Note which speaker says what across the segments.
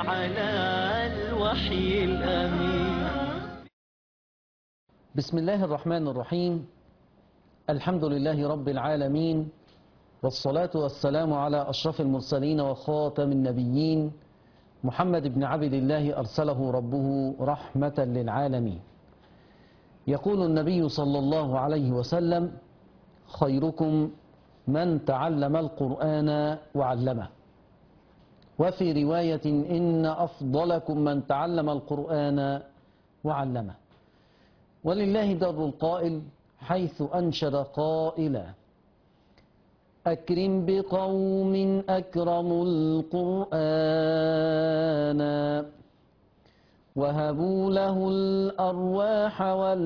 Speaker 1: على الوحي الأمين.
Speaker 2: بسم الله الرحمن الرحيم. الحمد لله رب العالمين، والصلاة والسلام على أشرف المرسلين وخاتم النبيين محمد بن عبد الله أرسله ربه رحمة للعالمين. يقول النبي صلى الله عليه وسلم: خيركم من تعلم القرآن وعلمه. وفي رواية: إن أفضلكم من تعلم القرآن وعلمه. ولله در القائل حيث أنشد قائلا: أكرم بقوم أكرموا القرآن وهبوا له الأرواح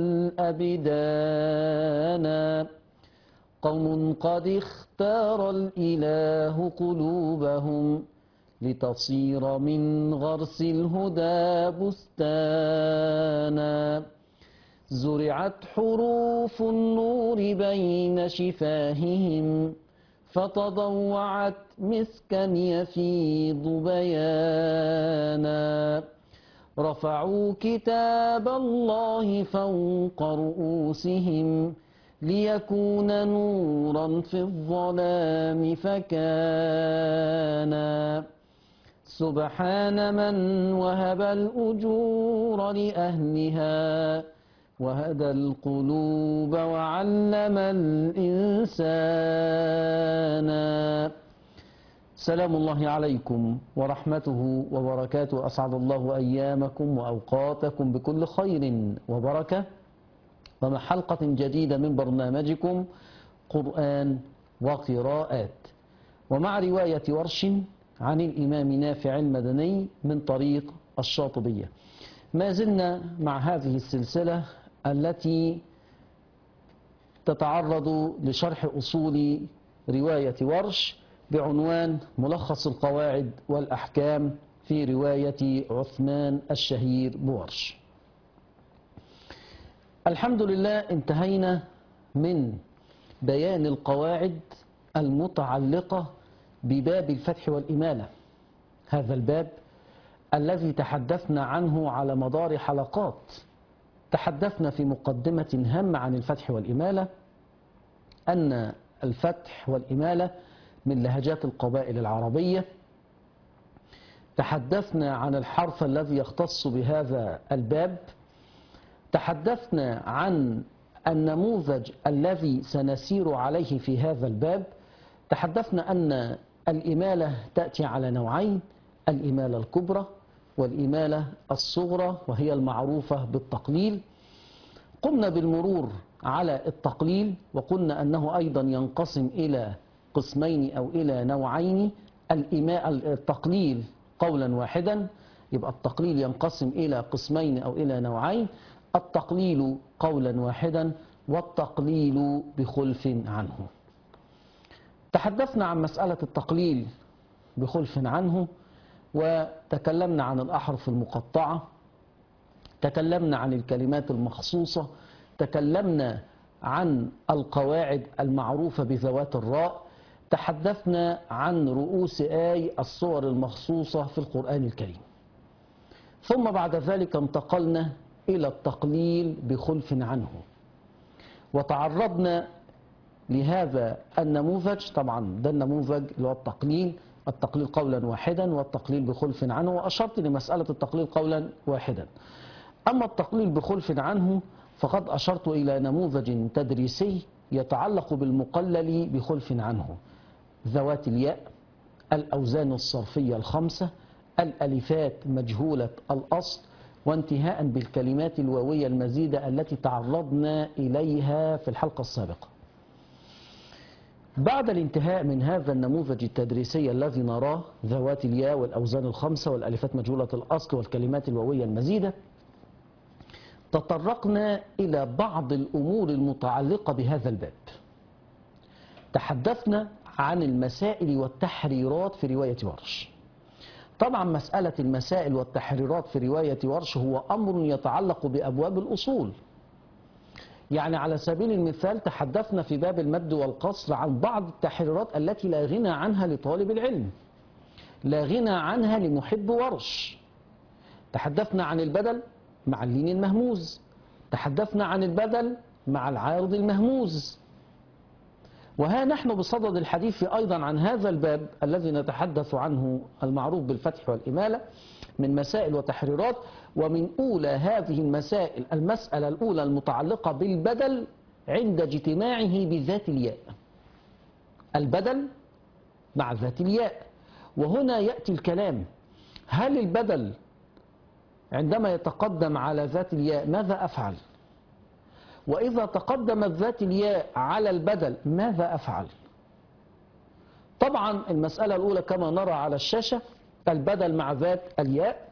Speaker 2: والأبدان. قوم قد اختار الإله قلوبهم لتصير من غرس الهدى بستانا. زرعت حروف النور بين شفاههم فتضوعت مسكا يفيض بيانا. رفعوا كتاب الله فوق رؤوسهم ليكون نورا في الظلام فكانا. سبحان من وهب الأجور لأهلها وهدى القلوب وعلم الإنسان. سلام الله عليكم ورحمته وبركاته. أسعد الله أيامكم وأوقاتكم بكل خير وبركة، ومع حلقة جديدة من برنامجكم قرآن وقراءات، ومع رواية ورش عن الإمام نافع المدني من طريق الشاطبية. ما زلنا مع هذه السلسلة التي تتعرض لشرح أصول رواية ورش بعنوان ملخص القواعد والأحكام في رواية عثمان الشهير بورش. الحمد لله انتهينا من بيان القواعد المتعلقة بباب الفتح والإمالة، هذا الباب الذي تحدثنا عنه على مدار حلقات. تحدثنا في مقدمة هامة عن الفتح والإمالة أن الفتح والإمالة من لهجات القبائل العربية. تحدثنا عن الحرف الذي يختص بهذا الباب. تحدثنا عن النموذج الذي سنسير عليه في هذا الباب. تحدثنا أن الإمالة تأتي على نوعين: الإمالة الكبرى والإمالة الصغرى، وهي المعروفة بالتقليل. قمنا بالمرور على التقليل وقلنا أنه أيضا ينقسم إلى قسمين أو إلى نوعين: التقليل قولا واحدا، يبقى التقليل ينقسم إلى قسمين أو إلى نوعين: التقليل قولا واحدا والتقليل بخلف عنه. تحدثنا عن مسألة التقليل بخلف عنه، وتكلمنا عن الأحرف المقطعة، تكلمنا عن الكلمات المخصوصة، تكلمنا عن القواعد المعروفة بذوات الراء، تحدثنا عن رؤوس الصور المخصوصة في القرآن الكريم. ثم بعد ذلك انتقلنا إلى التقليل بخلف عنه، وتعرضنا لهذا النموذج. طبعا ده النموذج اللي هو التقليل قولا واحدا والتقليل بخلف عنه، وأشرت لمسألة التقليل قولا واحدا. أما التقليل بخلف عنه فقد أشرت إلى نموذج تدريسي يتعلق بالمقلل بخلف عنه: ذوات الياء، الأوزان الصرفية الخمسة، الألفات مجهولة الأصل، وانتهاء بالكلمات الواوية المزيدة التي تعرضنا إليها في الحلقة السابقة. بعد الانتهاء من هذا النموذج التدريسي الذي نراه، ذوات الياء والأوزان الخمسة والألفات مجهولة الأصل والكلمات الواوية المزيدة، تطرقنا إلى بعض الأمور المتعلقة بهذا الباب. تحدثنا عن المسائل والتحريرات في رواية ورش. طبعا مسألة المسائل والتحريرات في رواية ورش هو أمر يتعلق بأبواب الأصول. يعني على سبيل المثال تحدثنا في باب المد والقصر عن بعض التحريرات التي لا غنى عنها لطالب العلم، لا غنى عنها لمحب ورش. تحدثنا عن البدل مع اللين المهموز، تحدثنا عن البدل مع العارض المهموز. وها نحن بصدد الحديث أيضا عن هذا الباب الذي نتحدث عنه المعروف بالفتح والإمالة من مسائل وتحريرات. ومن أولى هذه المسائل المسألة الأولى المتعلقة بالبدل عند اجتماعه بذات الياء. البدل مع ذات الياء. وهنا يأتي الكلام: هل البدل عندما يتقدم على ذات الياء ماذا أفعل؟ وإذا تقدمت ذات الياء على البدل ماذا أفعل؟ طبعا المسألة الأولى كما نرى على الشاشة البدل مع ذات الياء.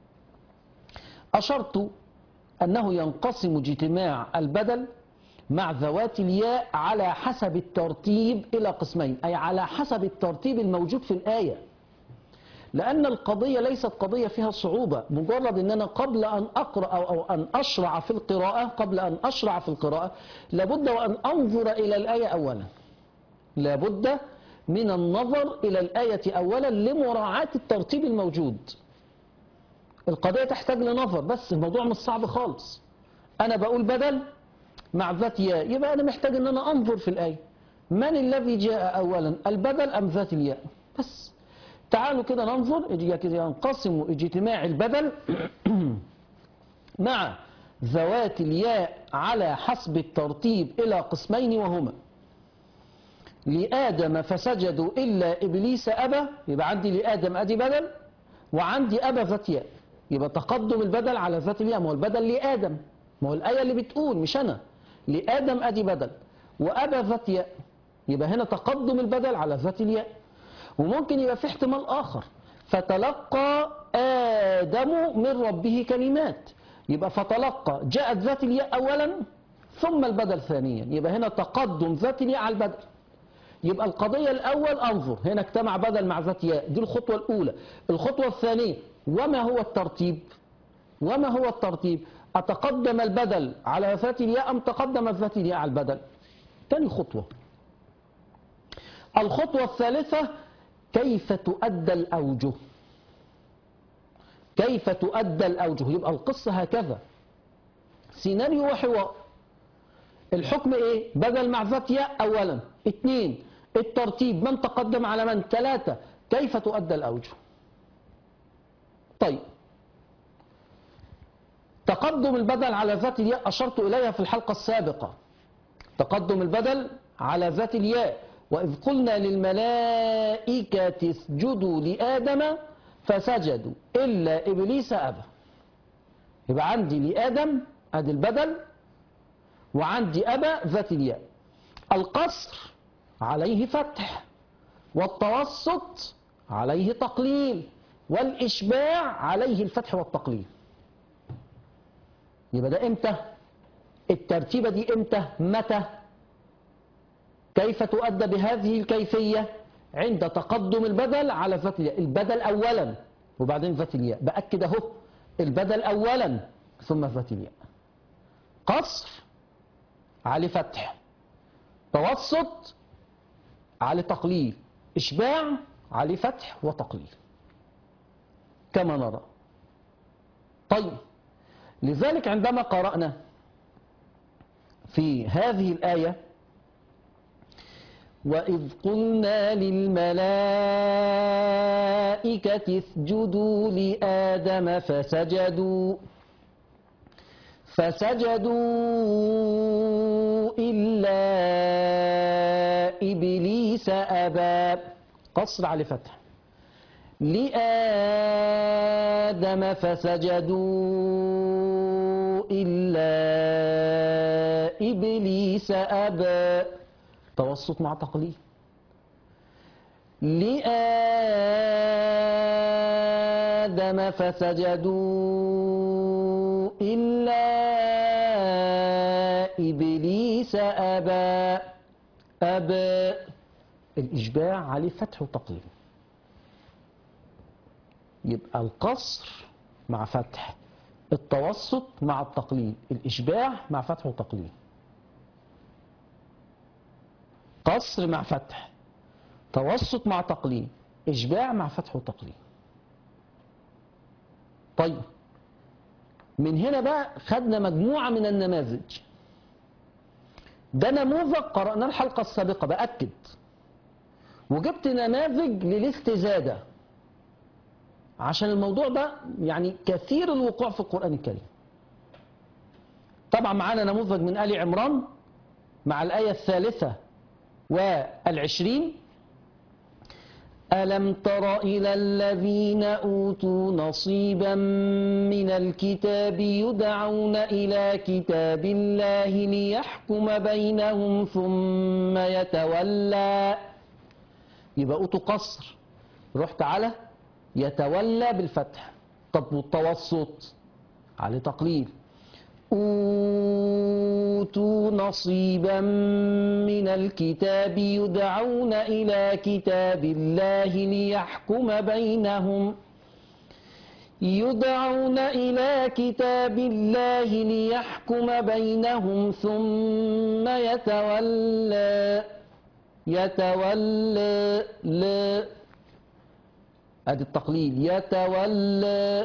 Speaker 2: أشرت أنه ينقسم اجتماع البدل مع ذوات الياء على حسب الترتيب إلى قسمين، أي على حسب الترتيب الموجود في الآية. لأن القضية ليست قضية فيها صعوبة، مجرد أن أنا قبل أن أقرأ أو أن أشرع في القراءة، قبل أن أشرع في القراءة لابد وأن أنظر إلى الآية أولا. لابد من النظر إلى الآية أولا لمراعاة الترتيب الموجود. القضية تحتاج لنظر بس، الموضوع مش صعب خالص. أنا بقول بدل مع ذات ياء، يبقى أنا محتاج أن أنا أنظر في الآية من الذي جاء أولا، البدل أم ذات الياء؟ بس تعالوا كده ننظر. ينقسم اجتماع البدل مع ذوات الياء على حسب الترتيب إلى قسمين، وهما: لآدم فسجدوا إلا إبليس أبى، يبقى عندي لآدم أدي بدل، وعندي أبى ذات ياء. يبقى تقدم البدل على ذات الياء، ما هو البدل لآدم، ما هو الآية اللي بتقول مش أنا. لآدم أدي بدل وأبى ذات ياء، يبقى هنا تقدم البدل على ذات الياء. وممكن يبقى في احتمال آخر: فتلقى آدم من ربه كلمات، يبقى فتلقى جاءت ذات الياء أولا ثم البدل ثانيا، يبقى هنا تقدم ذات الياء على البدل. يبقى القضية الأول أنظر، هنا اجتمع بدل مع ذات ياء، دي الخطوة الأولى. الخطوة الثانية: وما هو الترتيب؟ وما هو الترتيب؟ أتقدم البدل على ذات الياء أم تقدم ذات الياء على البدل؟ ثاني خطوة. الخطوة الثالثة: كيف تؤدى الأوجه؟ كيف تؤدى الأوجه؟ يبقى القصة هكذا، سيناريو وحوار. الحكم إيه؟ بدل مع ذات ياء أولا. 2 الترتيب، من تقدم على من. 3 كيف تؤدى الأوجه؟ طيب، تقدم البدل على ذات الياء أشرت إليها في الحلقة السابقة. تقدم البدل على ذات الياء: وإذ قلنا للملائكة اسجدوا لآدم فسجدوا إلا إبليس أبى. يبقى عندي لآدم أدي البدل، وعندي أبى ذات الياء. القصر عليه فتح، والتوسط عليه تقليل، والإشباع عليه الفتح والتقليل. يبقى ده إمتى؟ الترتيبة دي إمتى؟ متى؟ كيف تؤدى بهذه الكيفية؟ عند تقدم البدل على ذات الياء. البدل أولا وبعدين ذات الياء، بأكد أهو، البدل أولا ثم ذات الياء. قصر على فتح، توسط على تقليل، إشباع على فتح وتقليل كما نرى. طيب، لذلك عندما قرأنا في هذه الآية: وإذ قلنا للملائكة اسجدوا لآدم فسجدوا إلا إبليس أبى. قصر على فتح. لآدم فسجدوا إلا إبليس أبى، توسط مع تقليل. لآدم فسجدوا إلا إبليس أبى. أبى الإشباع عليه فتح وتقليل. يبقى القصر مع فتح، التوسط مع التقليل، الإشباع مع فتح وتقليل. قصر مع فتح، توسط مع تقليل، إشباع مع فتح وتقليل. طيب من هنا بقى خدنا مجموعة من النماذج. ده نموذج قرأناه الحلقة السابقة بأكد، وجبت نماذج للاستزادة عشان الموضوع ده يعني كثير الوقوع في القرآن الكريم. طبعا معانا نموذج من آل عمران مع الآية 23: ألم تر إلى الذين أوتوا نصيبا من الكتاب يدعون إلى كتاب الله ليحكم بينهم ثم يتولى. يبقى أوتوا قصر، رحت على يتولى بالفتح. طب والتوسط على تقليل. أوتوا نصيبا من الكتاب يدعون إلى كتاب الله ليحكم بينهم ثم يتولى لا ادي التقليل يتولى.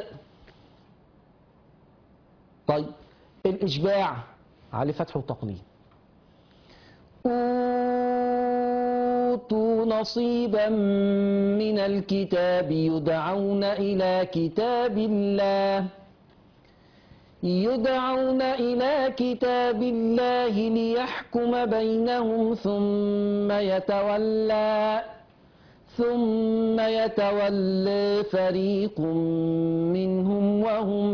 Speaker 2: طيب الإشباع عليه فتح وتقليل. أوتوا نصيبا من الكتاب يدعون إلى كتاب الله ليحكم بينهم ثم يتولى فريق منهم وهم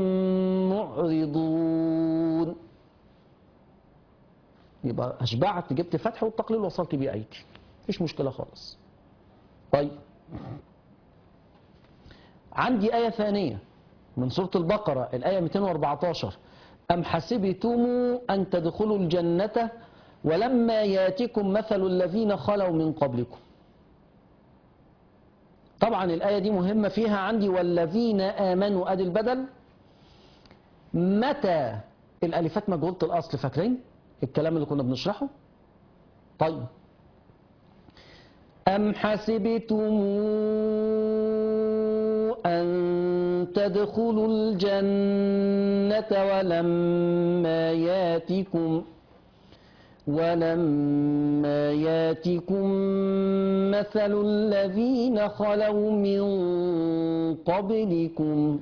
Speaker 2: معرضون. يبقى أشبعت، جبت فتح والتقليل وصلت بيه أيدي، مفيش مشكلة خالص. طيب عندي آية ثانية من سورة البقرة الآية 214: أم حسبتم أن تدخلوا الجنة ولما ياتكم مثل الذين خلوا من قبلكم. طبعا الآية دي مهمة، فيها عندي والذين آمنوا أدي البدل. متى الألفات مجهولة الأصل، فاكرين الكلام اللي كنا بنشرحه؟ طيب أم حسبتم أن تدخلوا الجنة ولما ياتكم مثل الذين خلوا من قبلكم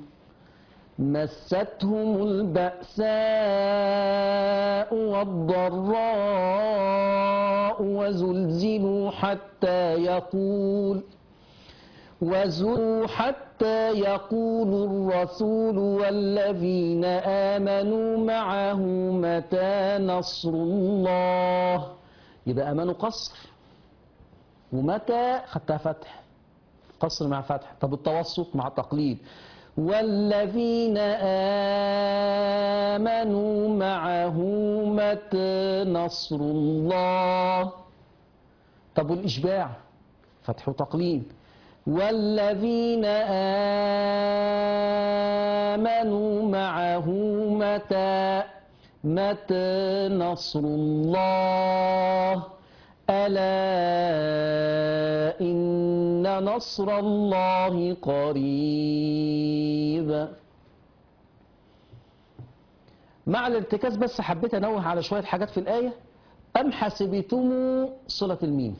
Speaker 2: مستهم البأساء والضراء وزلزلوا حتى يقول الرسول والذين آمنوا معه متى نصر الله. يبقى آمنوا قصر، ومتى خدتها فتح، قصر مع فتح. طب التوسط مع تقليل. والذين آمنوا معه متى نصر الله. طب والإشباع فتح وتقليل. والذين آمنوا معه متى نصر الله. ألا إن نصر الله قريب. مع الارتكاز بس حبيت أنوه على شوية حاجات في الآية. أم حسبتم صلة الميم،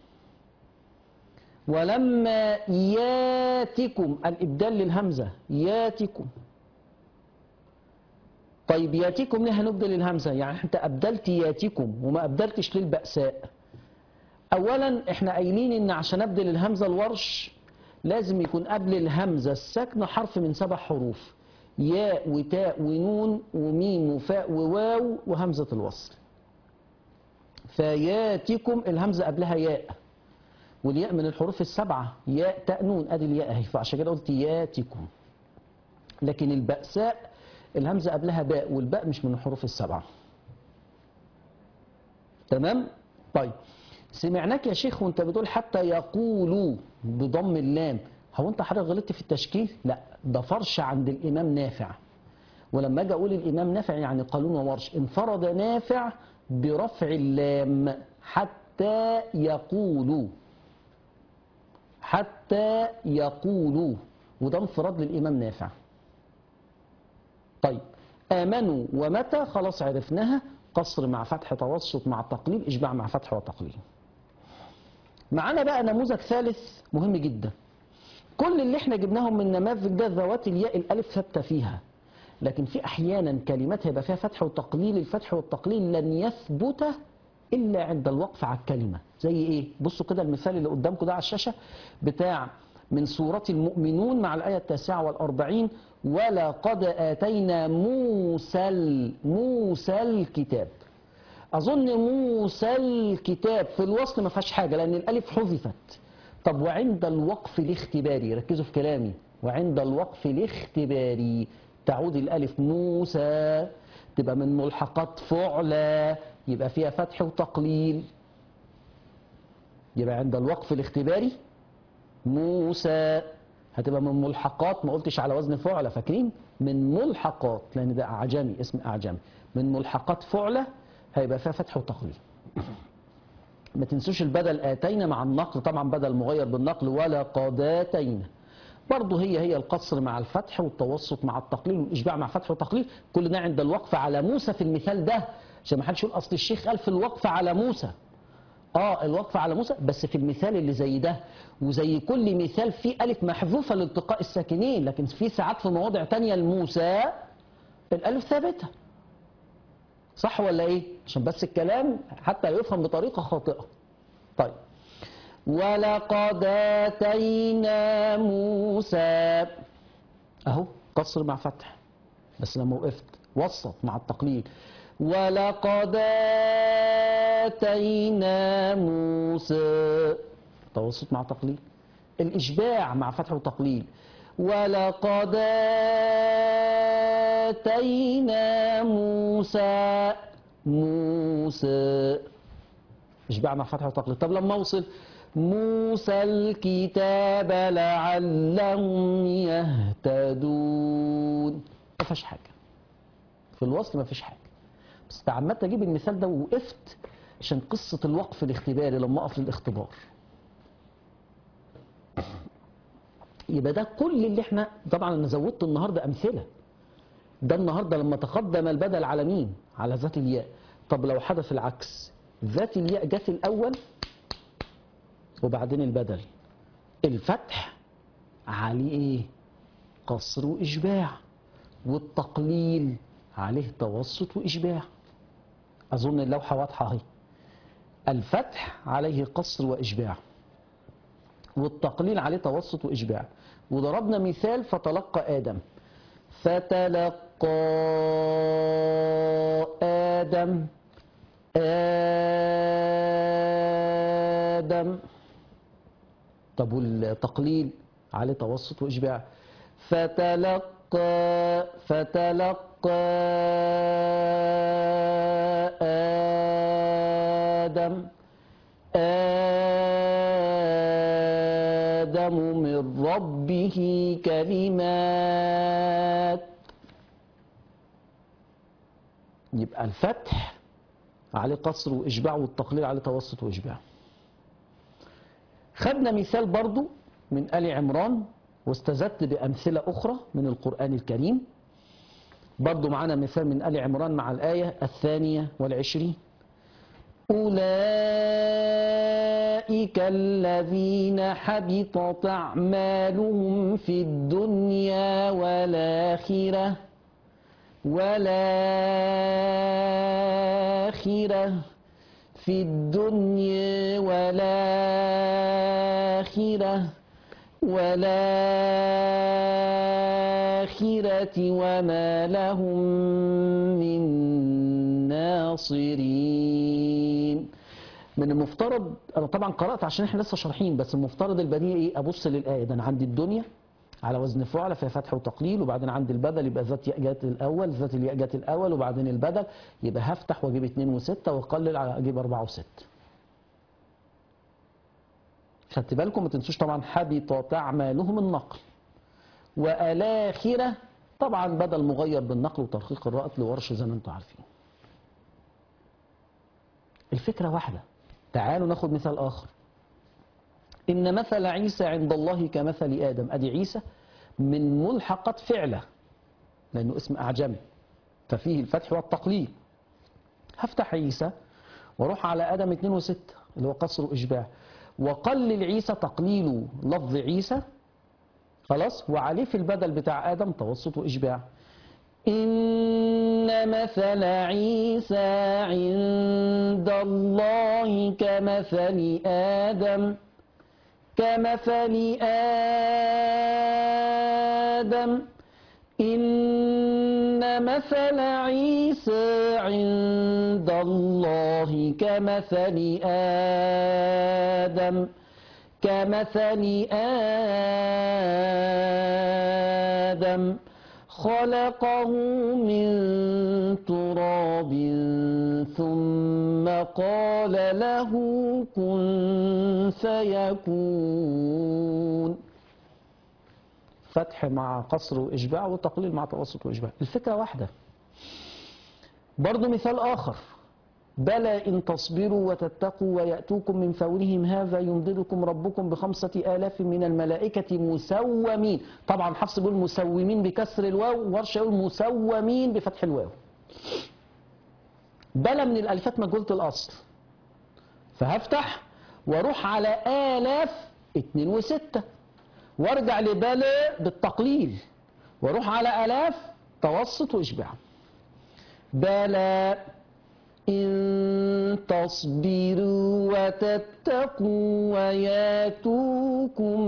Speaker 2: ولما ياتكم الإبدال للهمزة ياتكم. طيب ياتكم ليه هنبدل الهمزة؟ يعني أنت أبدلت ياتكم وما أبدلتش للبأساء. أولا إحنا قايلين إن عشان أبدل الهمزة الورش لازم يكون قبل الهمزة الساكنة حرف من 7 حروف: ياء وتاء ونون وميم وفاء وواو وهمزة الوصل. فياتكم الهمزة قبلها ياء، والياء من الحروف ال7، ياء تاء نون، ادي الياء اهي، فعشان كده قلت ياتكم. لكن البأساء الهمزة قبلها باء، والباء مش من الحروف ال7. تمام؟ طيب سمعناك يا شيخ وانت بتقول حتى يقولوا بضم اللام، هو انت حضرتك غلطت في التشكيل؟ لا، ده فرش عند الامام نافع. ولما اجي اقول الامام نافع يعني قالون وورش، انفرد نافع برفع اللام حتى يقولوا. حتى يقولوا، وده انفراد للإمام نافع. طيب آمنوا ومتى خلاص عرفناها، قصر مع فتح توسط مع تقليل، إشباع مع فتح وتقليل. معانا بقى نموذج ثالث مهم جدا. كل اللي احنا جبناهم من نماذج ده ذوات الياء الألف ثابتة فيها، لكن في أحيانا كلمات هيبقى فيها فتح وتقليل، الفتح والتقليل لن يثبت إلا عند الوقف على الكلمة. زي إيه؟ بصوا كده المثال اللي قدامكم ده على الشاشة بتاع من سورة المؤمنون مع الآية 49: ولقد آتينا موسى الكتاب. أظن موسى الكتاب في الوصل ما فيهاش حاجة لأن الألف حذفت. طب وعند الوقف الاختباري، ركزوا في كلامي، وعند الوقف الاختباري تعود الألف موسى، تبقى من ملحقات فعلى، يبقى فيها فتح وتقليل. يبقى عند الوقف الاختباري موسى هتبقى من ملحقات، ما قلتش على وزن فعلى، فاكرين؟ من ملحقات لأن ده أعجمي، اسم أعجمي، من ملحقات فعلى هيبقى فيها فتح وتقليل. ما تنسوش البدل آتينا مع النقل، طبعا بدل مغير بالنقل، ولقد آتينا برضه هي القصر مع الفتح والتوسط مع التقليل والإشباع مع فتح وتقليل. كل ده عند الوقف على موسى في المثال ده، عشان ما حدش يقول أصل الشيخ قال في الوقف على موسى. الوقف على موسى بس في المثال اللي زي ده، وزي كل مثال فيه ألف محذوفة لالتقاء الساكنين، لكن في ساعات في مواضع تانية لموسى الألف ثابتة. صح ولا إيه؟ عشان بس الكلام حتى يفهم بطريقة خاطئة. طيب ولقد آتينا موسى، أهو قصر مع فتح، بس لما وقفت وسط مع التقليل. ولقد آتينا موسى توسط مع تقليل. الإشباع مع فتح وتقليل. ولقد آتينا موسى إشباع مع فتح وتقليل. طب لما أوصل موسى الكتاب لعلهم يهتدون، ما فيهاش حاجة في الوصل، ما فيش حاجة، بس تعمدت أجيب المثال ده ووقفت عشان قصة الوقف الاختباري لما أقف للاختبار. يبقى ده كل اللي احنا، طبعا أنا زودت النهاردة أمثلة. ده النهاردة لما تقدم البدل على مين؟ على ذات الياء. طب لو حدث العكس، ذات الياء جت الأول وبعدين البدل، الفتح عليه ايه؟ قصر وإشباع، والتقليل عليه توسط وإشباع. أظن اللوحة واضحة اهي. الفتح عليه قصر وإشباع، والتقليل عليه توسط وإشباع. وضربنا مثال فتلقى آدم، فتلقى آدم طب والتقليل عليه توسط وإشباع. فتلقى آدم من ربه كلمات. يبقى الفتح عليه قصر وإشباع، والتقليل عليه توسط وإشباع. خدنا مثال برضو من آل عمران واستزدت بأمثلة أخرى من القرآن الكريم. برضو معنا مثال من آل عمران مع الآية 22: أولئك الذين حبطت أعمالهم في الدنيا والآخرة في الدنيا والآخرة وما لهم من ناصرين. من المفترض، أنا طبعا قرأت عشان احنا لسه شارحين، بس المفترض البديهي ايه؟ أبص للآية ده، أنا عندي الدنيا على وزن فعل فيها فتح وتقليل، وبعدين عندي البدل يبقى ذات ياء جت الأول، ذات الياء جت الأول، وبعدين البدل يبقى هفتح وأجيب 2 و6 وأقلل أجيب 4 و6. خدت بالكم؟ ما تنسوش طبعا حبطت أعمالهم النقل، والآخرة طبعا بدل مغير بالنقل وترقيق الراء لورش زي ما انتم عارفين. الفكرة واحدة. تعالوا ناخد مثال آخر. إن مثل عيسى عند الله كمثل آدم. أدي عيسى من ملحقات فعله لأنه اسم أعجمي ففيه الفتح والتقليل. هفتح عيسى واروح على آدم 2 و6 اللي هو قصر وإشباع، وقلل عيسى تقليل لفظ عيسى خلاص، وعليه في البدل بتاع آدم توسط وإشباع. إن مثل عيسى عند الله كمثل آدم إن مثل عيسى عند الله كمثل آدم خلقه من تراب ثم قال له كن فيكون. فتح مع قصر وإشباع وتقليل مع توسط وإشباع، الفكرة واحدة. برضو مثال آخر، بلى إن تصبروا وتتقوا ويأتوكم من فورهم هذا يمددكم ربكم ب5,000 من الملائكة مسومين. طبعا حفص بيقول مسومين بكسر الواو، ورش يقول مسومين بفتح الواو. بلى من الألفات مجهولة الأصل، فهفتح واروح على آلاف 2 و6 وارجع لبلى بالتقليل واروح على آلاف توسط وإشباع. بلى إن تصبروا وتتقوا وياتوكم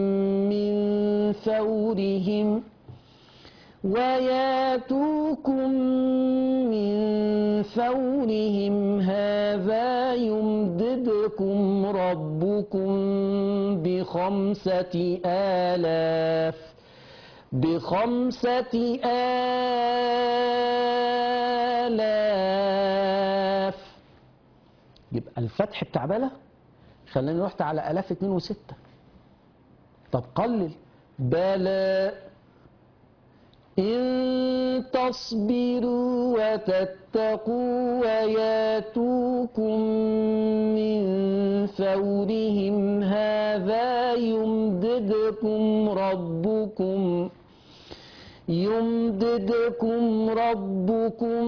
Speaker 2: من فورهم هذا يمددكم ربكم ب5,000. يبقى الفتح بتاع بلى خلاني رحت على آلاف 2 و6. طب قلل بلى إن تصبروا وتتقوا وياتوكم من فورهم هذا يمددكم ربكم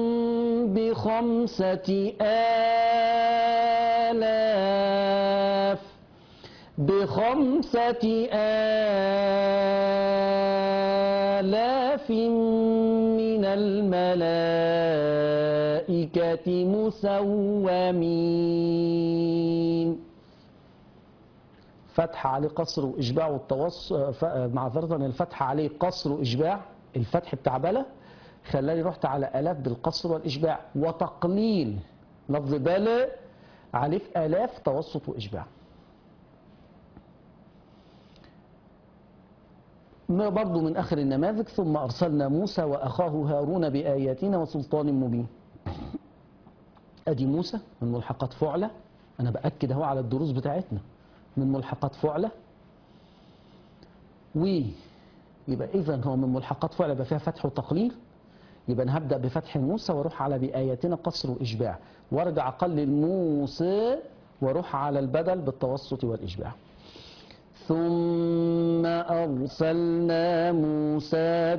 Speaker 2: ب5,000 من الملائكة مسومين. فتح عليه قصر وإشباع معذرة الفتح عليه قصر وإشباع، الفتح بتاع بلى خلاني رحت على آلاف بالقصر والإشباع، وتقليل لفظ بلى عليه في آلاف توسط وإشباع. برضو من آخر النماذج، ثم أرسلنا موسى وأخاه هارون بآياتنا وسلطان مبين. أدي موسى من ملحقات فعلة، أنا بأكد أهو على الدروس بتاعتنا، من ملحقات فعلة، ويبقى إذن هو من ملحقات فعلة يبقى فيها فتح وتقليل. يبقى أنا هبدأ بفتح موسى واروح على بآياتنا قصر وإشباع، وارجع أقلل موسى واروح على البدل بالتوسط والإشباع. ثم أرسلنا موسى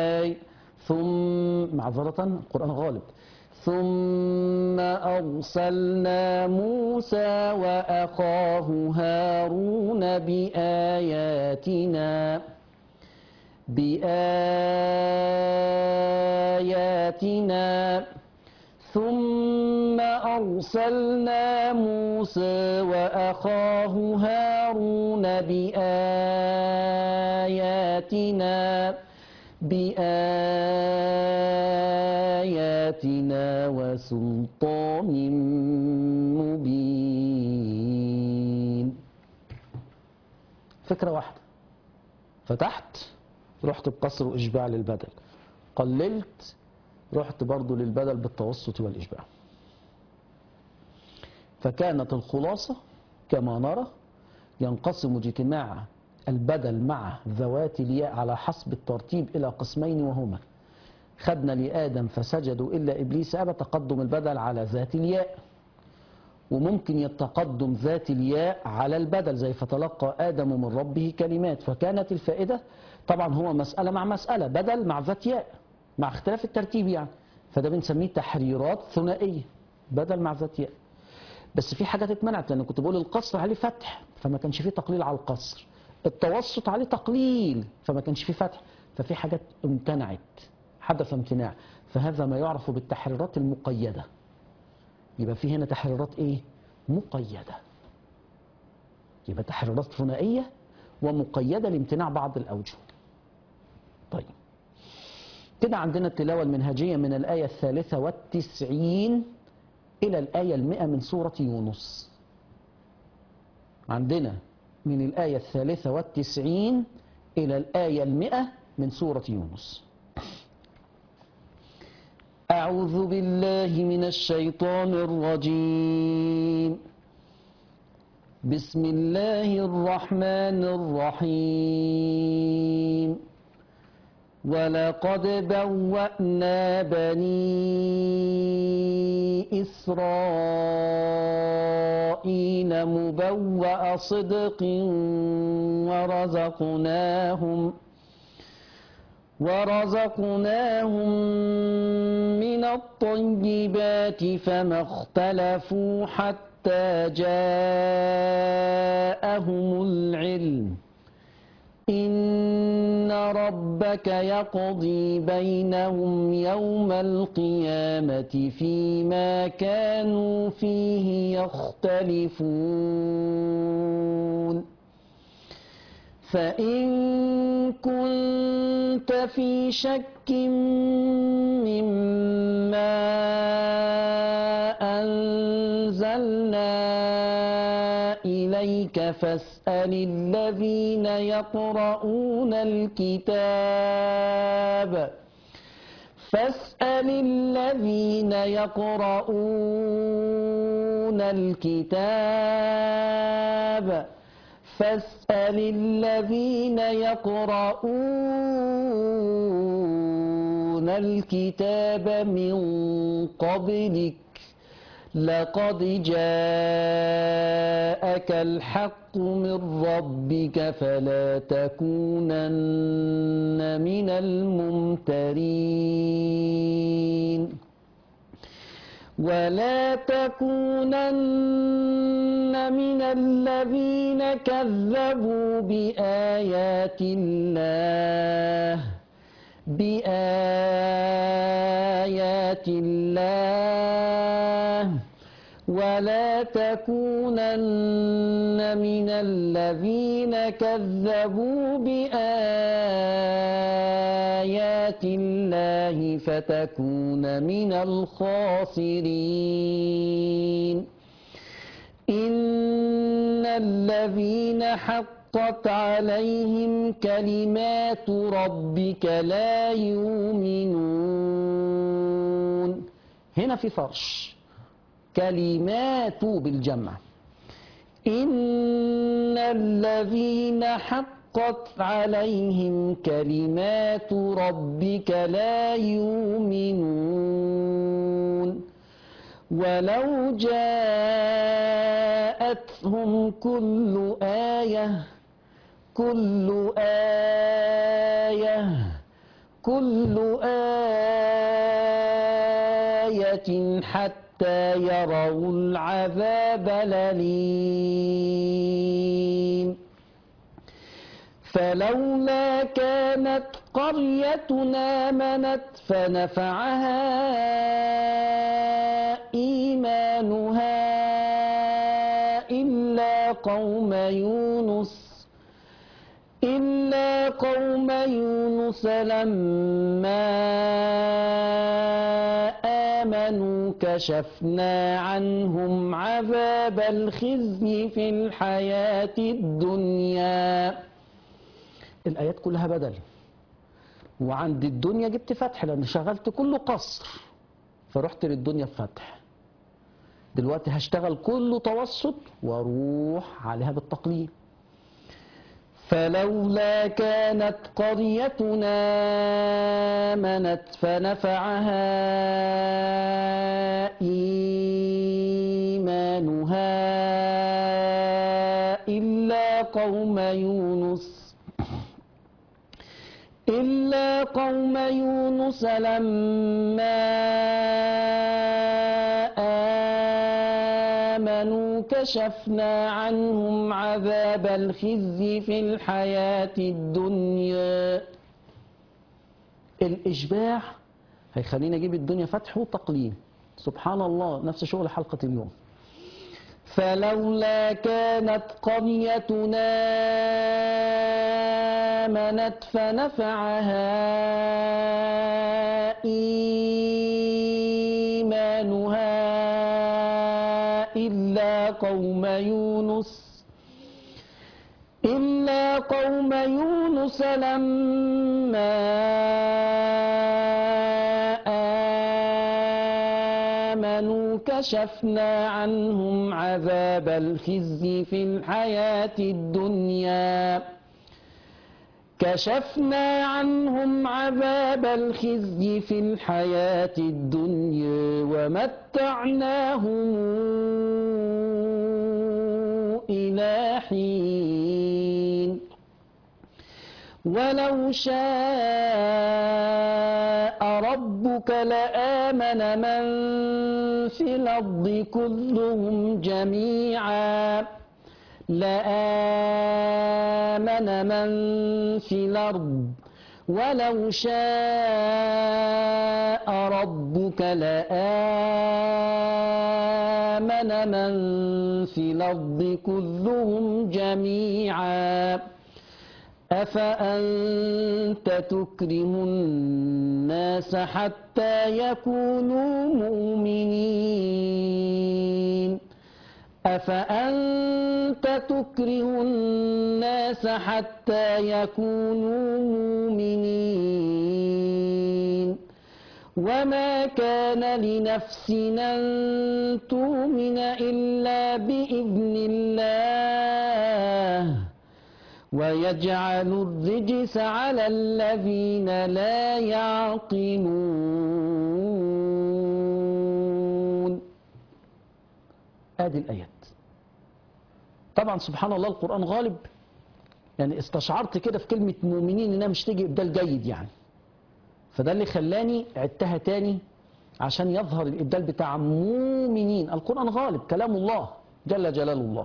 Speaker 2: معذرة القرآن غالب. ثم أرسلنا موسى وأخاه هارون بآياتنا ثم أرسلنا موسى وأخاه هارون بآياتنا وسلطان مبين. فكرة واحدة، فتحت رحت بقصر وإشباع للبدل، قللت رحت برضو للبدل بالتوسط والإشباع. فكانت الخلاصة كما نرى ينقسم اجتماع البدل مع ذوات الياء على حسب الترتيب إلى قسمين، وهما: خدنا لآدم فسجدوا إلا إبليس أبى، تقدم البدل على ذات الياء، وممكن يتقدم ذات الياء على البدل زي فتلقى آدم من ربه كلمات، فكانت الفائدة طبعا هو مسألة مع مسألة، بدل مع ذات ياء مع اختلاف الترتيب يعني، فده بنسميه تحريرات ثنائية، بدل مع ذات ياء. بس في حاجات اتمنعت، لأن كنت بقول القصر عليه فتح فما كانش فيه تقليل على القصر، التوسط عليه تقليل فما كانش فيه فتح، ففي حاجات امتنعت، حدث امتناع، فهذا ما يعرف بالتحريرات المقيدة. يبقى في هنا تحريرات ايه؟ مقيدة. يبقى تحريرات ثنائية ومقيدة لامتناع بعض الأوجه. طيب كده عندنا التلاوة المنهجية من الآية 93 إلى الآية 100 من سورة يونس. عندنا من الآية 93 إلى الآية 100 من سورة يونس. أعوذ بالله من الشيطان الرجيم. بسم الله الرحمن الرحيم. ولقد بوأنا بني إسرائيل مبوأ صدق ورزقناهم من الطيبات فما اختلفوا حتى جاءهم العلم. إن ربك يقضي بينهم يوم القيامة فيما كانوا فيه يختلفون. فإن كنت في شك مما أنزلنا إليك فاسأل الذين يقرؤون الكتاب من قبلك لقد جاءك الحق من ربك فلا تكونن من الممترين. ولا تكونن من الذين كذبوا بآيات الله ولا تكونن من الذين كذبوا بآيات الله فتكون من الخاسرين. إن الذين حقت عليهم كلمات ربك لا يؤمنون. هنا في فرش، كلمات بالجمع. إن الذين حقت عليهم كلمات ربك لا يؤمنون ولو جاءتهم كل آية حتى يروا العذاب الأليم. فلولا كانت قرية آمنت فنفعها إيمانها إلا قوم يونس لما آمنوا كشفنا عنهم عذاب الخزي في الحياة الدنيا. الآيات كلها بدل، وعند الدنيا جبت فتح لأن شغلت كله قصر فرحت للدنيا بفتح. دلوقتي هشتغل كله توسط واروح عليها بالتقليل. فلولا كانت قرية آمنت فنفعها إيمانها قوم يونس لما آمنوا كشفنا عنهم عذاب الخزي في الحياة الدنيا. الإشباع هيخلينا أجيب الدنيا فتح وتقليل. سبحان الله، نفس شغل حلقة اليوم. فلولا كانت قريتنا آمنت فنفعها إيمانها إلا قوم يونس لما آمنوا كشفنا عنهم عذاب الخزي في الحياة الدنيا ومتعناهم إلى حين ولو شاء ربك لآمن من في الأرض كلهم جميعا ولو شاء ربك لآمن من في الأرض كلهم جميعا أفأنت تكره الناس حتى يكونوا مؤمنين وما كان لنفس أن تؤمن إلا بإذن الله ويجعل الرجس على الذين لا يعقلون. هذه الآيات. طبعا سبحان الله القرآن غالب، يعني استشعرت كده في كلمة مؤمنين انها مش تيجي إبدال جيد يعني، فده اللي خلاني عدتها تاني عشان يظهر الإبدال بتاع مؤمنين. القرآن غالب، كلام الله جل جلال الله.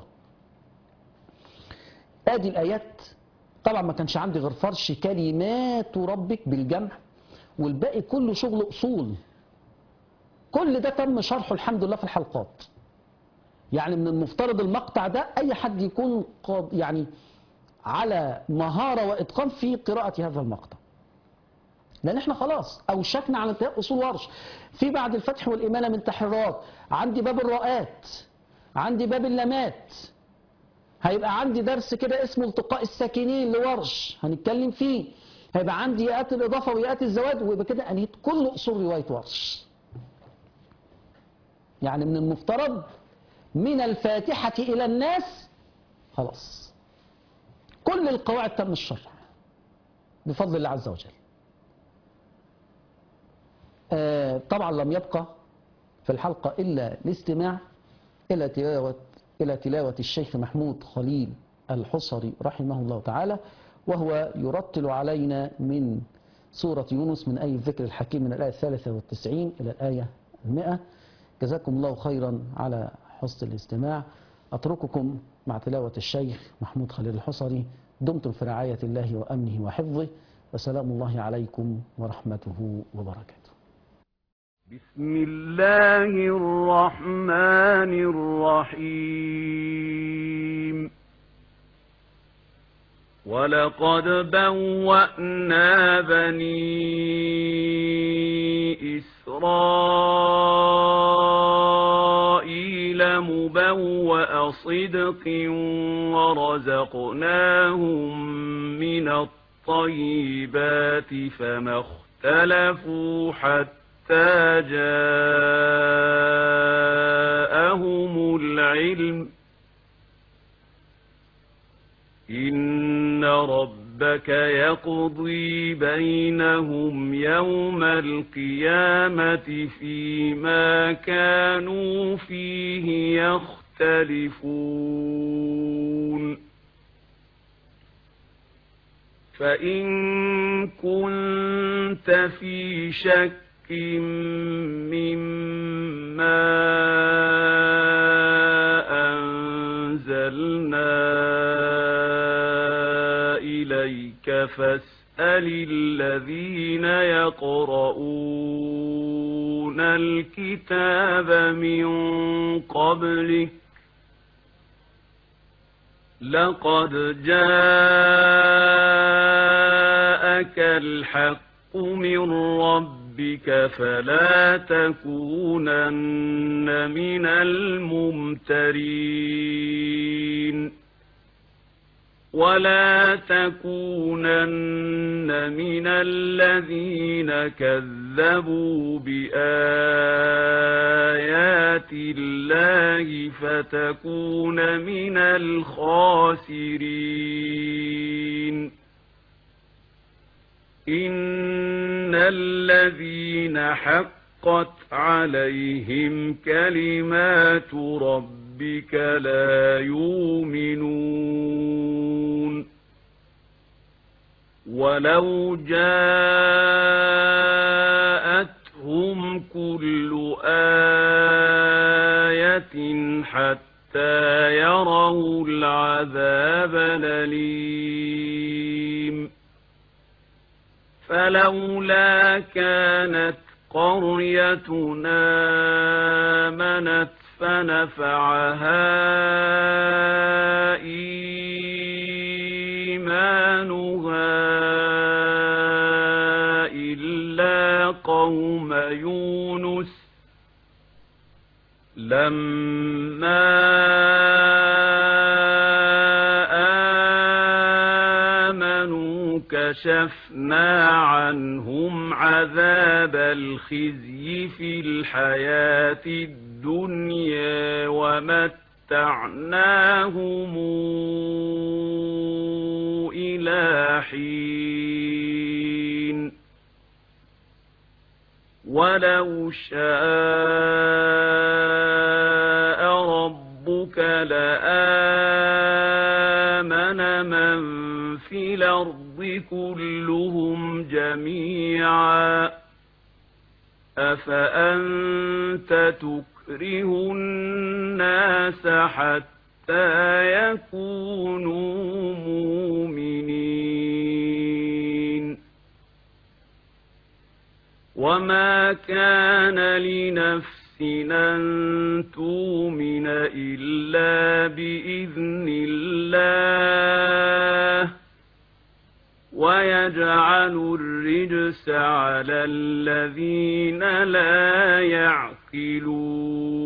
Speaker 2: ادي الآيات. طبعا ما كانش عندي غير فرش كلمات ربك بالجمع، والباقي كله شغل أصول. كل ده تم شرحه الحمد لله في الحلقات. يعني من المفترض المقطع ده أي حد يكون يعني على مهارة وإتقان في قراءة هذا المقطع، لأن احنا خلاص أوشكنا على انتهاء أصول ورش. في بعد الفتح والإمالة من تحريرات، عندي باب الراءات، عندي باب اللامات، هيبقى عندي درس كده اسمه التقاء الساكنين لورش هنتكلم فيه، هيبقى عندي ياءات الإضافة وياءات الزواد، ويبقى كده أنهيت كل أصول رواية ورش. يعني من المفترض من الفاتحة إلى الناس خلاص كل القواعد تم الشرح بفضل الله عز وجل. طبعا لم يبقى في الحلقة إلا الاستماع إلى تلاوة الشيخ محمود خليل الحصري رحمه الله تعالى، وهو يرتل علينا من سورة يونس من آية الذكر الحكيم من الآية 93 إلى الآية 100. جزاكم الله خيرا على حسن الاستماع. أترككم مع تلاوة الشيخ محمود خليل الحصري. دمتم في رعاية الله وأمنه وحفظه، وسلام الله عليكم ورحمته وبركاته.
Speaker 3: بسم الله الرحمن الرحيم. ولقد بوأنا بني إسرائيل مبوأ صدق ورزقناهم من الطيبات فما اختلفوا حتى جاءهم العلم إن ربك يقضي بينهم يوم القيامة فيما كانوا فيه يختلفون. فإن كنت في شك مما أنزلنا إليك فاسأل الذين يقرؤون الكتاب من قبلك لقد جاءك الحق من ربك فلا تكونن من الممترين ولا تكونن من الذين كذبوا بآيات الله فتكون من الخاسرين إن الذين حقت عليهم كلمات ربك لا يؤمنون ولو جاءتهم كل آية حتى يروا العذاب الأليم فلولا كانت قريتنا آمنت فنفعها إيمانها إلا قوم يونس لما آمنوا كشفنا عنهم عذاب الخزي في الحياة الدنيا ومتعناهم إلى حين ولو شاء ربك لآمن من في الأرض كلهم جميعا أفأنت تكره الناس حتى يكونوا مؤمنين وما كان لنفس أن تؤمن إلا بإذن الله ويجعل الرجس على الذين لا يعقلون